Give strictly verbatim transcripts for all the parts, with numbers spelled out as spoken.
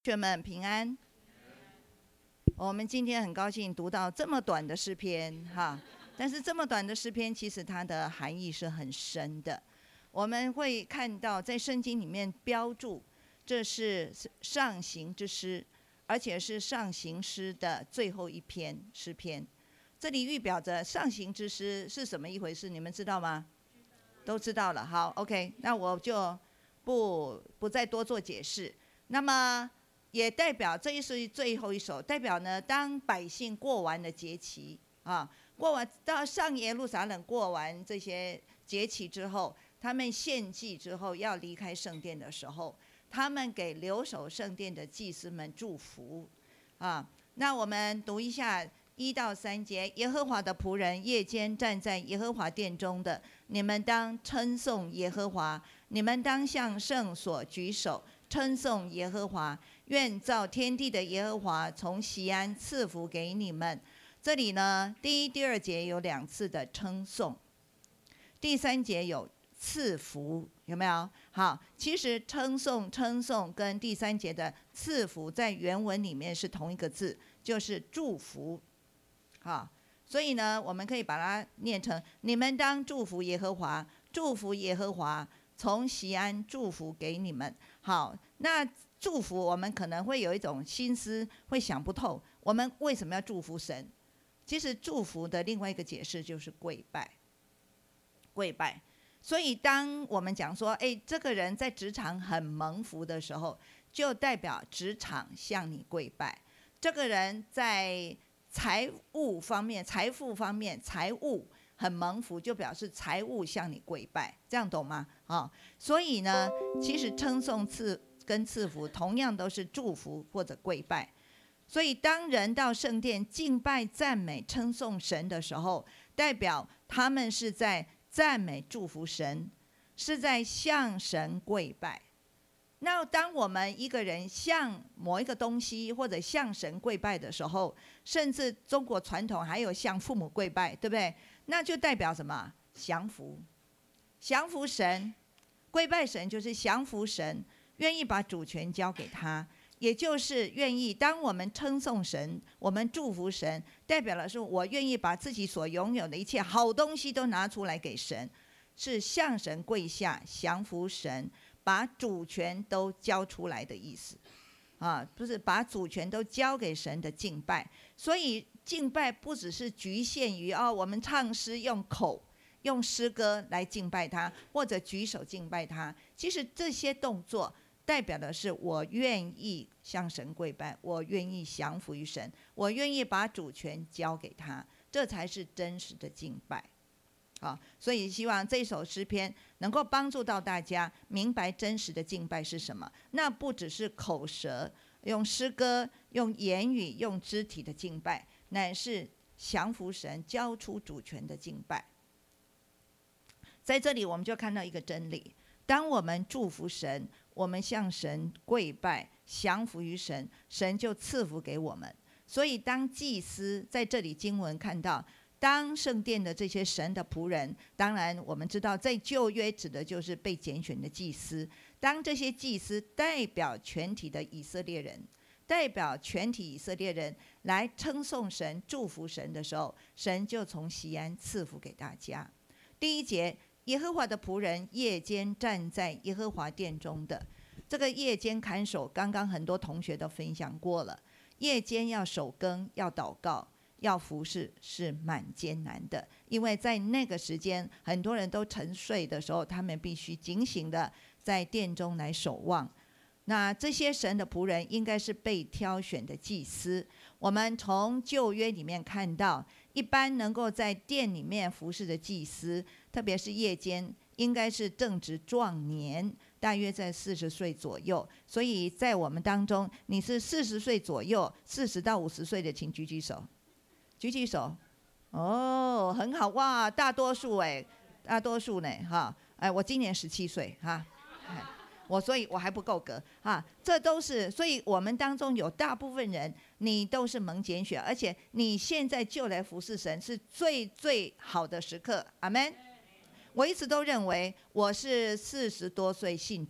同学们平安。我们今天很高兴读到这么短的诗篇哈，但是这么短的诗篇其实它的含义是很深的。我们会看到在圣经里面标注，这是上行之诗，而且是上行诗的最后一篇诗篇。这里预表着上行之诗是什么一回事？你们知道吗？都知道了。好 ，OK， 那我就不不再多做解释。那么也代表这一是最后一首，代表呢，当百姓过完了节期啊，过完到上耶路撒冷过完这些节期之后，他们献祭之后要离开圣殿的时候，他们给留守圣殿的祭司们祝福啊。那我们读一下一到三节：耶和华的仆人夜间站在耶和华殿中的，你们当称颂耶和华，你们当向圣所举手，称颂耶和华。愿造天地的耶和华从锡安赐福给你们。这里呢，第一、第二节有两次的称颂，第三节有赐福，有没有？好，其实称颂、称颂跟第三节的赐福在原文里面是同一个字，就是祝福。好，所以呢，我们可以把它念成：你们当祝福耶和华，祝福耶和华从锡安祝福给你们。好，那祝福我们可能会有一种心思会想不透，我们为什么要祝福神？其实祝福的另外一个解释就是跪拜，跪拜。所以当我们讲说，哎，这个人在职场很蒙福的时候，就代表职场向你跪拜；这个人在财务方面、财富方面、财务很蒙福，就表示财务向你跪拜，这样懂吗？啊，所以呢，其实称颂赐跟赐福同样都是祝福或者跪拜。所以当人到圣殿敬拜、赞美、称颂神的时候，代表他们是在赞美、祝福神，是在向神跪拜。那当我们一个人向某一个东西或者向神跪拜的时候，甚至中国传统还有向父母跪拜，对不对？那就代表什么？降服，降服神，跪拜神就是降服神，愿意把主权交给他，也就是愿意。当我们称颂神，我们祝福神，代表了是我愿意把自己所拥有的一切好东西都拿出来给神，是向神跪下，降服神，把主权都交出来的意思啊，不是把主权都交给神的敬拜。所以敬拜不只是局限于哦，我们唱诗用口用诗歌来敬拜他，或者举手敬拜他。其实这些动作代表的是我愿意向神跪拜，我愿意降服于神，我愿意把主权交给他，这才是真实的敬拜。好，所以希望这首诗篇能够帮助到大家明白真实的敬拜是什么。那不只是口舌用诗歌、用言语、用肢体的敬拜，乃是降服神、交出主权的敬拜。在这里我们就看到一个真理，当我们祝福神，我们向神跪拜，降服于神，神就赐福给我们。所以当祭司，在这里经文看到，当圣殿的这些神的仆人，当然我们知道在旧约指的就是被拣选的祭司，当这些祭司代表全体的以色列人，代表全体以色列人来称颂神、祝福神的时候，神就从锡安赐福给大家。第一节，耶和华的仆人夜间站在耶和华殿中的，这个夜间看守，刚刚很多同学都分享过了，夜间要守更，要祷告，要服侍，是蛮艰难的。因为在那个时间很多人都沉睡的时候，他们必须警醒的在殿中来守望。那这些神的仆人应该是被挑选的祭司。我们从旧约里面看到，一般能够在殿里面服侍的祭司，特别是夜间，应该是正值壮年，大约在四十岁左右。所以在我们当中，你是四十岁左右，四十到五十岁的，请举举手，举举手。哦，很好哇，大多数哎，大多数呢哈，哎，我今年十七岁哈。我所以我还不够格啊，这都是，所以我们当中有大部分人，你都是蒙拣选，而且你现在就来服侍神，是最最好的时刻。阿们。我一直都认为我是四十多岁信主，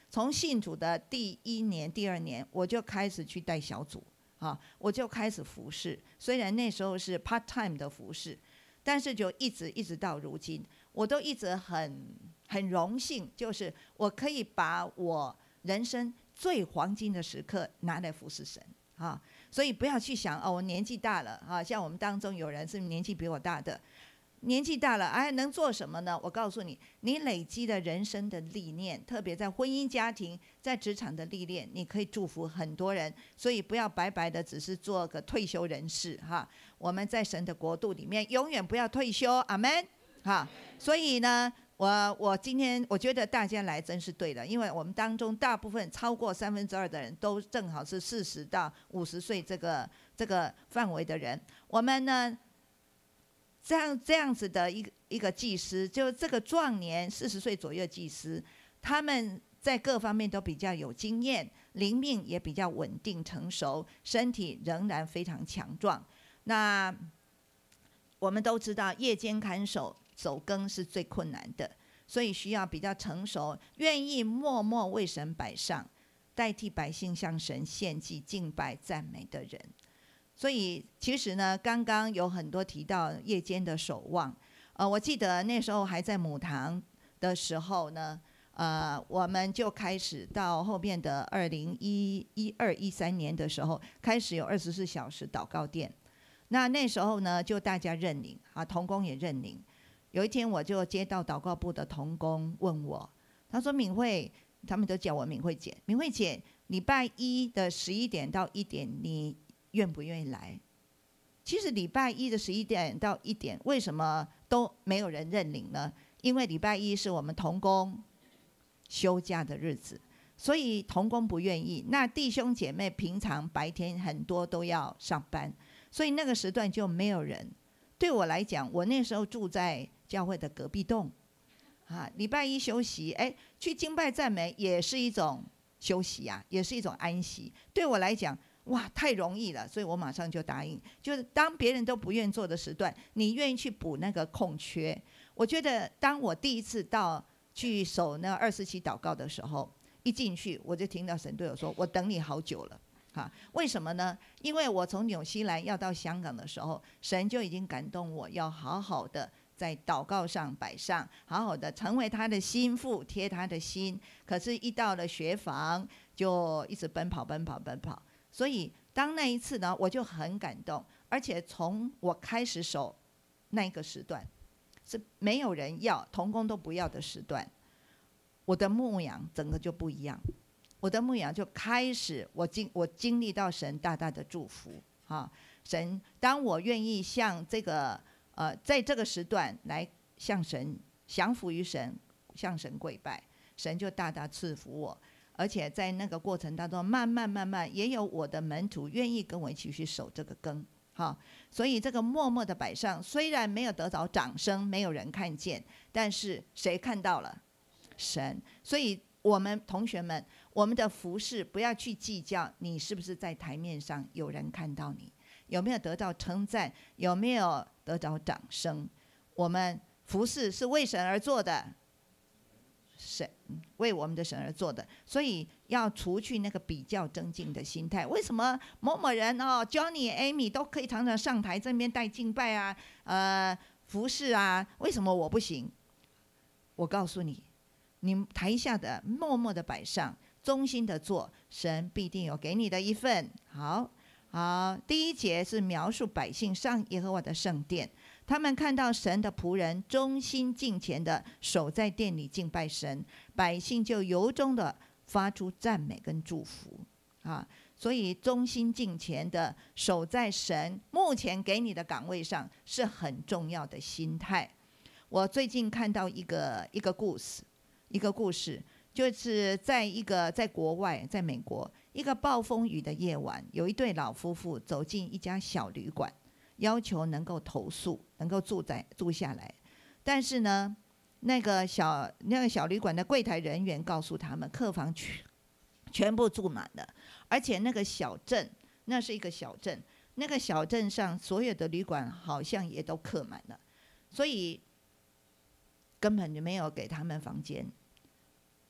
从信主的第一年、第二年，我就开始去带小组啊，我就开始服侍。虽然那时候是 part time 的服侍，但是就一直一直到如今，我都一直很很荣幸，就是我可以把我人生最黄金的时刻拿来服侍神啊。所以不要去想哦，我年纪大了啊，像我们当中有人是年纪比我大的。年纪大了，哎，能做什么呢？我告诉你，你累积的人生的历练，特别在婚姻家庭、在职场的历练，你可以祝福很多人。所以不要白白的只是做个退休人士哈。我们在神的国度里面，永远不要退休，阿们哈。所以呢，我我今天我觉得大家来真是对的，因为我们当中大部分超过三分之二的人都正好是四十到五十岁这个这个范围的人。我们呢？这样这样子的一个一个祭司，就这个壮年四十岁左右的祭司，他们在各方面都比较有经验，灵命也比较稳定成熟，身体仍然非常强壮。那我们都知道，夜间看守守更是最困难的，所以需要比较成熟、愿意默默为神摆上，代替百姓向神献祭、敬拜、赞美的人。所以其实呢，刚刚有很多提到夜间的守望，呃，我记得那时候还在母堂的时候呢，呃，我们就开始到后面的二零一一二一三年的时候，开始有二十四小时祷告殿。那那时候呢，就大家认领啊，同工也认领。有一天我就接到祷告部的同工问我，他说：“敏慧，他们都叫我敏慧姐，敏慧姐，礼拜一的十一点到一点，你愿不愿意来？”其实礼拜一的十一点到一点，为什么都没有人认领呢？因为礼拜一是我们同工休假的日子，所以同工不愿意。那弟兄姐妹平常白天很多都要上班，所以那个时段就没有人。对我来讲，我那时候住在教会的隔壁栋，啊，礼拜一休息，哎，去敬拜赞美也是一种休息啊，也是一种安息。对我来讲，哇，太容易了，所以我马上就答应。就是当别人都不愿做的时段，你愿意去补那个空缺。我觉得，当我第一次到去守那二十七祷告的时候，一进去我就听到神对我说：“我等你好久了。”啊，为什么呢？因为我从纽西兰要到香港的时候，神就已经感动我要好好的在祷告上摆上，好好的成为他的心腹，贴他的心。可是，一到了学房，就一直奔跑，奔跑，奔跑。所以，当那一次呢，我就很感动，而且从我开始守那个时段，是没有人要，同工都不要的时段，我的牧养整个就不一样。我的牧养就开始，我经我经历到神大大的祝福啊！神，当我愿意向这个呃，在这个时段来向神降服于神，向神跪拜，神就大大赐福我。而且在那个过程当中，慢慢慢慢，也有我的门徒愿意跟我一起去守这个更，哈。所以这个默默的摆上，虽然没有得到掌声，没有人看见，但是谁看到了？神。所以我们同学们，我们的服事不要去计较你是不是在台面上有人看到你，有没有得到称赞，有没有得到掌声。我们服事是为神而做的，神为我们的神而做的，所以要除去那个比较争竞的心态。为什么某某人哦 ，Johnny、Amy 都可以常常上台这边带敬拜啊，呃，服事啊，为什么我不行？我告诉你，你台下的默默的摆上，忠心的做，神必定有给你的一份。好，好，第一节是描述百姓上耶和华的圣殿。他们看到神的仆人忠心敬虔的守在殿里敬拜神，百姓就由衷的发出赞美跟祝福啊！所以忠心敬虔的守在神目前给你的岗位上是很重要的心态。我最近看到一个一个故事，一个故事就是在一个在国外，在美国一个暴风雨的夜晚，有一对老夫妇走进一家小旅馆。要求能够投宿，能够住在住下来，但是呢，那个小那个小旅馆的柜台人员告诉他们，客房全全部住满了，而且那个小镇，那是一个小镇，那个小镇上所有的旅馆好像也都客满了，所以根本就没有给他们房间。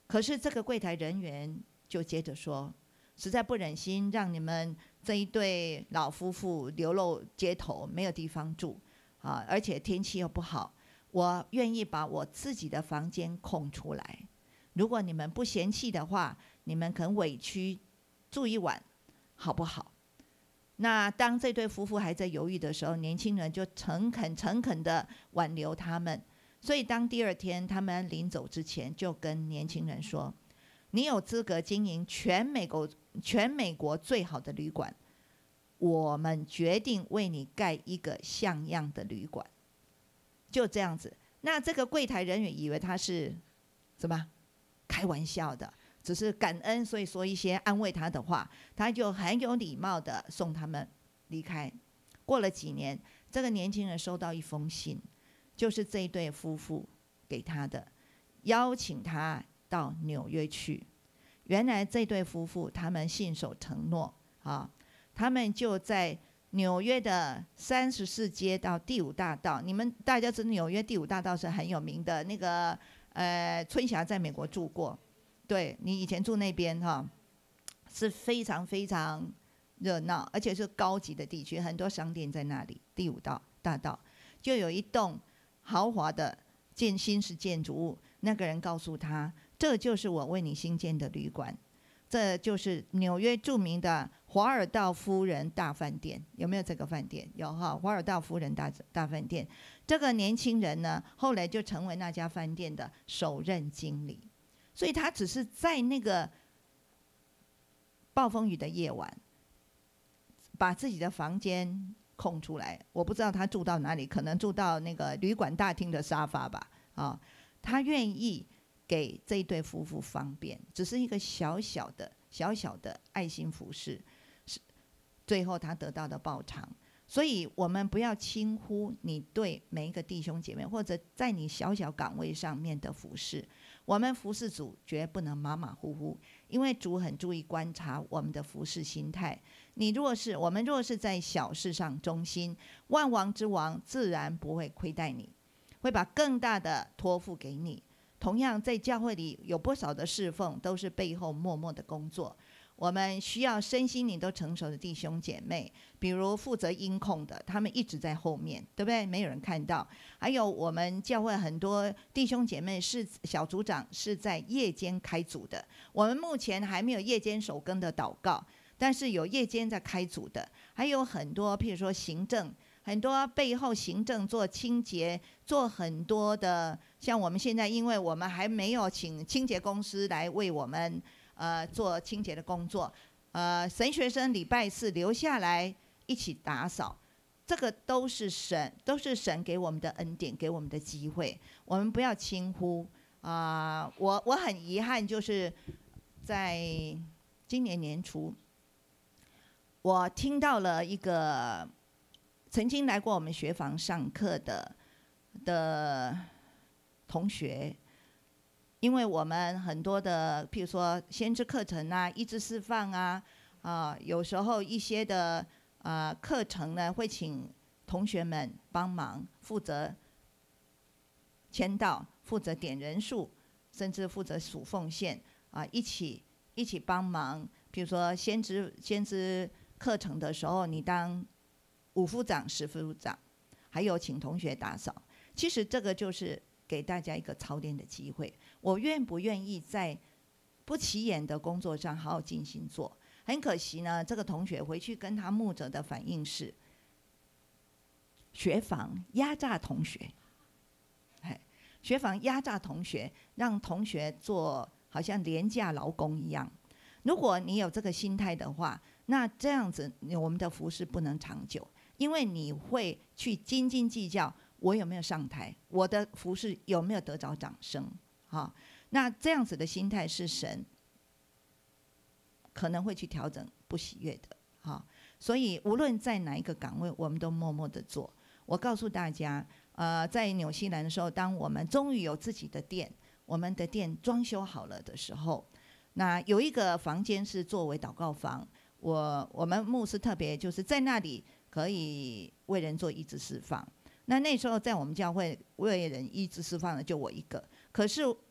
可是这个柜台人员就接着说，实在不忍心让你们这一对老夫妇流落街头，没有地方住啊，而且天气又不好，我愿意把我自己的房间空出来，如果你们不嫌弃的话，你们肯委屈住一晚好不好？那当这对夫妇还在犹豫的时候，年轻人就诚恳诚恳地挽留他们。所以当第二天他们临走之前，就跟年轻人说，你有资格经营全美国全美国最好的旅馆，我们决定为你盖一个像样的旅馆。就这样子。那这个柜台人员以为他是什么开玩笑的，只是感恩，所以说一些安慰他的话，他就很有礼貌的送他们离开。过了几年，这个年轻人收到一封信，就是这一对夫妇给他的，邀请他到纽约去。原来这对夫妇他们信守承诺啊，他们就在纽约的三十四街道第五大道，你们大家知道纽约第五大道是很有名的，那个呃春霞在美国住过，对，你以前住那边哈，是非常非常热闹，而且是高级的地区，很多商店在那里。第五道大道就有一栋豪华的建新式建筑物，那个人告诉他，这就是我为你新建的旅馆，这就是纽约著名的华尔道夫人大饭店。有没有这个饭店？有哈，华尔道夫人大大饭店。这个年轻人呢，后来就成为那家饭店的首任经理。所以他只是在那个暴风雨的夜晚，把自己的房间空出来。我不知道他住到哪里，可能住到那个旅馆大厅的沙发吧。啊，他愿意给这一对夫妇方便，只是一个小小的、小小的爱心服侍，是最后他得到的报偿。所以我们不要轻忽你对每一个弟兄姐妹，或者在你小小岗位上面的服侍。我们服侍主绝不能马马虎虎，因为主很注意观察我们的服侍心态。你若是我们若是在小事上忠心，万王之王自然不会亏待你，会把更大的托付给你。同样在教会里有不少的侍奉都是背后默默的工作，我们需要身心灵都成熟的弟兄姐妹，比如负责音控的，他们一直在后面，对不对？没有人看到。还有我们教会很多弟兄姐妹是小组长，是在夜间开组的。我们目前还没有夜间守更的祷告，但是有夜间在开组的。还有很多譬如说行政，很多背后行政做清洁，做很多的，像我们现在因为我们还没有请清洁公司来为我们呃做清洁的工作，呃神学生礼拜四留下来一起打扫，这个都是神都是神给我们的恩典，给我们的机会，我们不要轻忽啊、呃、我我很遗憾，就是在今年年初，我听到了一个曾经来过我们学房上课的的同学，因为我们很多的譬如说先知课程啊、医治释放啊，啊、呃、有时候一些的啊、呃、课程呢会请同学们帮忙负责签到、负责点人数，甚至负责数奉献啊、呃、一起一起帮忙。譬如说先知先知课程的时候，你当五副长、十副长，还有请同学打扫。其实这个就是给大家一个操练的机会。我愿不愿意在不起眼的工作上好好尽心做？很可惜呢，这个同学回去跟他牧者的反应是，学房压榨同学，学房压榨同学，让同学做好像廉价劳工一样。如果你有这个心态的话，那这样子我们的服事不能长久，因为你会去斤斤计较我有没有上台，我的服事有没有得着掌声啊？那这样子的心态是神可能会去调整不喜悦的啊。所以无论在哪一个岗位，我们都默默的做。我告诉大家，呃，在纽西兰的时候，当我们终于有自己的店，我们的店装修好了的时候，那有一个房间是作为祷告房。我我们牧师特别就是在那里可以为人做医治释放。那那时候在我们教会为人医治释放的就我一个，可是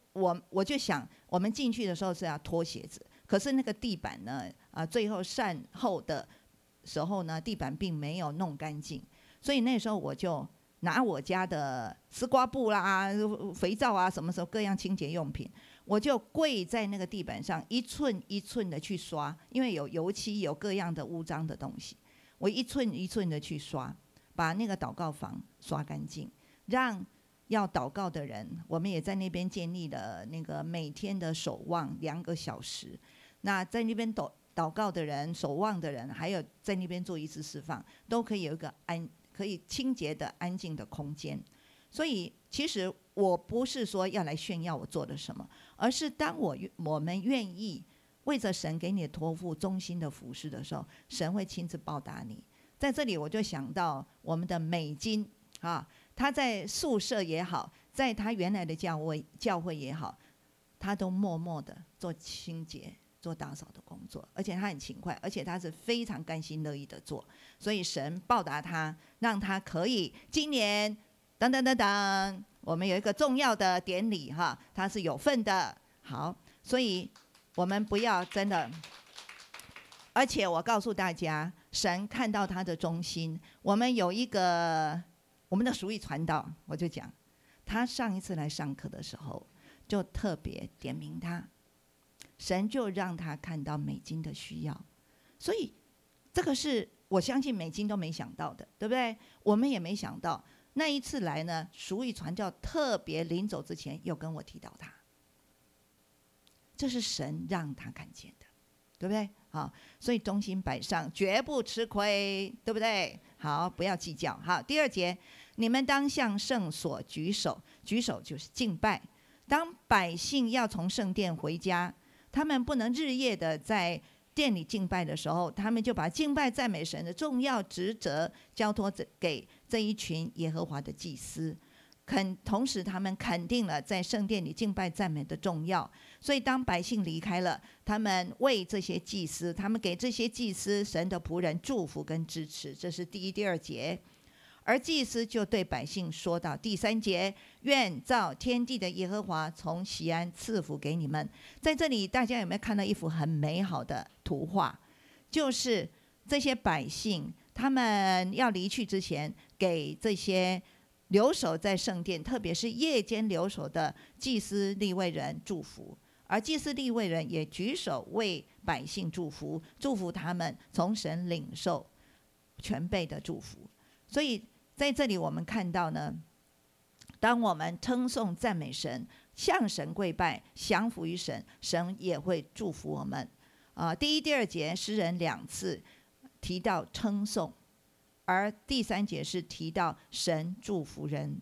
我我就想，我们进去的时候是要脱鞋子，可是那个地板呢，啊，最后善后的时候呢，地板并没有弄干净，所以那时候我就拿我家的丝瓜布啦、肥皂啊，什么时候各样清洁用品，我就跪在那个地板上，一寸一寸的去刷，因为有油漆，有各样的污脏的东西，我一寸一寸的去刷，把那个祷告房刷干净，让要祷告的人，我们也在那边建立了那个每天的守望两个小时。那在那边祷祷告的人、守望的人，还有在那边做一次释放，都可以有一个安、可以清洁的、安静的空间。所以，其实我不是说要来炫耀我做了什么，而是当我我们愿意为着神给你的托付忠心的服事的时候，神会亲自报答你。在这里，我就想到我们的美金啊。他在宿舍也好，在他原来的教会教会也好，他都默默的做清洁、做打扫的工作，而且他很勤快，而且他是非常甘心乐意的做。所以神报答他，让他可以今年等等等等，我们有一个重要的典礼哈，他是有份的。好，所以我们不要真的。而且我告诉大家，神看到他的忠心，我们有一个。我们的属义传道，我就讲，他上一次来上课的时候，就特别点名他，神就让他看到美金的需要，所以这个是我相信美金都没想到的，对不对？我们也没想到，那一次来呢，属义传教特别临走之前又跟我提到他，这是神让他看见的，对不对？好，所以忠心摆上，绝不吃亏，对不对？好，不要计较。好，第二节，你们当向圣所举手，举手就是敬拜。当百姓要从圣殿回家，他们不能日夜的在殿里敬拜的时候，他们就把敬拜赞美神的重要职责交托给这一群耶和华的祭司。肯同时他们肯定了在圣殿里敬拜赞美的重要，所以当百姓离开了，他们为这些祭司，他们给这些祭司神的仆人祝福跟支持，这是第一、第二节。而祭司就对百姓说到第三节，愿造天地的耶和华从锡安赐福给你们。在这里大家有没有看到一幅很美好的图画，就是这些百姓他们要离去之前，给这些留守在圣殿，特别是夜间留守的祭司利未人祝福，而祭司利未人也举手为百姓祝福，祝福他们从神领受全备的祝福。所以在这里我们看到呢，当我们称颂赞美神，向神跪拜，降服于神，神也会祝福我们。啊、呃，第一、第二节诗人两次提到称颂，而第三节是提到神祝福人。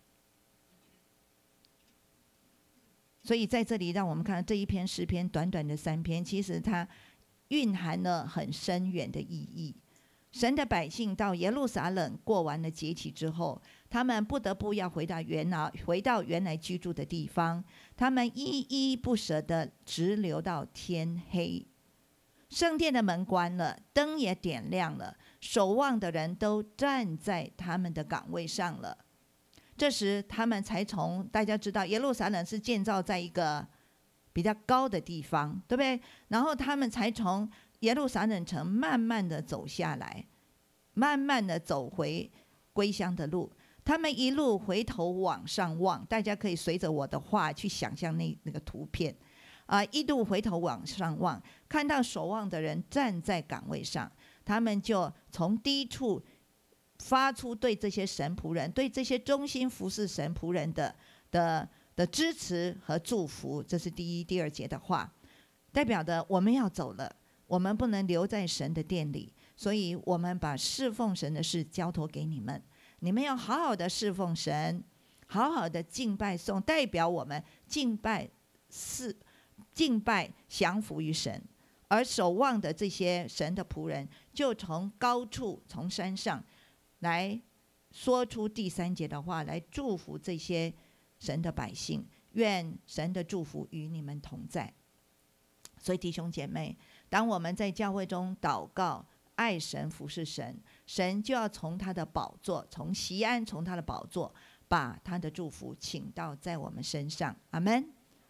所以在这里让我们看到这一篇诗篇，短短的三篇，其实它蕴含了很深远的意义。神的百姓到耶路撒冷过完了节期之后，他们不得不要回到原来回到原来居住的地方，他们依依不舍地直流到天黑。圣殿的门关了，灯也点亮了，守望的人都站在他们的岗位上了。这时他们才从，大家知道耶路撒冷是建造在一个比较高的地方，对不对？然后他们才从耶路撒冷城慢慢的走下来，慢慢的走回归乡的路。他们一路回头往上望，大家可以随着我的话去想象那那个图片啊、呃，一路回头往上望，看到守望的人站在岗位上，他们就从低处发出对这些神仆人、对这些忠心服侍神仆人的的的支持和祝福。这是第一、第二节的话，代表的我们要走了，我们不能留在神的殿里，所以我们把侍奉神的事交托给你们，你们要好好的侍奉神，好好的敬拜颂，代表我们敬拜是敬拜降服于神。而守望的这些神的仆人，就从高处从山上来说出第三节的话，来祝福这些神的百姓，愿神的祝福与你们同在。所以弟兄姐妹，当我们在教会中祷告、爱神、服侍神，神就要从他的宝座，从锡安，从他的宝座，把他的祝福请到在我们身上。阿们。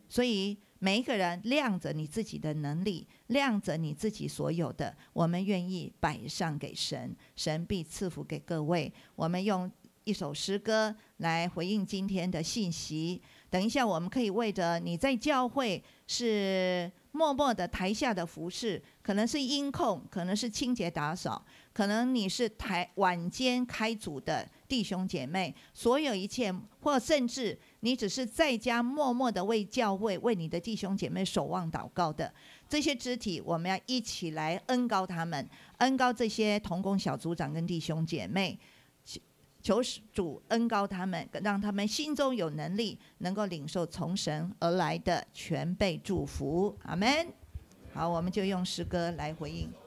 所以每一个人亮着你自己的能力，亮着你自己所有的，我们愿意摆上给神，神必赐福给各位。我们用一首诗歌来回应今天的信息。等一下我们可以为着你在教会是默默的台下的服侍，可能是音控，可能是清洁打扫，可能你是台晚间开组的弟兄姐妹，所有一切，或甚至你只是在家默默的为教会、为你的弟兄姐妹守望祷告的这些肢体，我们要一起来恩膏他们，恩膏这些同工小组长跟弟兄姐妹，求主恩膏他们，让他们心中有能力，能够领受从神而来的全备祝福。阿们。好，我们就用诗歌来回应。